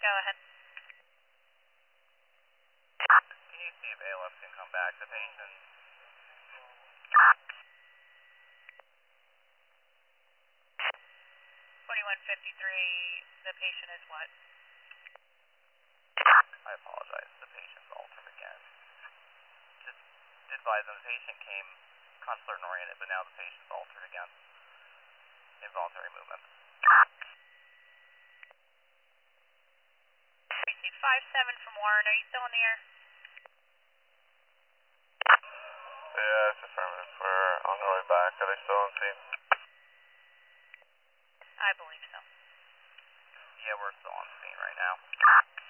Go ahead. Can you see if ALF can come back? The patient. 2153, the patient is what? I apologize. The patient's altered again. Just advise them the patient came consular and oriented, but now the patient's altered again. Involuntary movement. Received 5-7 from Warren. Are you still in the air? Yeah, it's affirmative. We're on our way back. Are they still on scene? I believe so. Yeah, we're still on scene right now.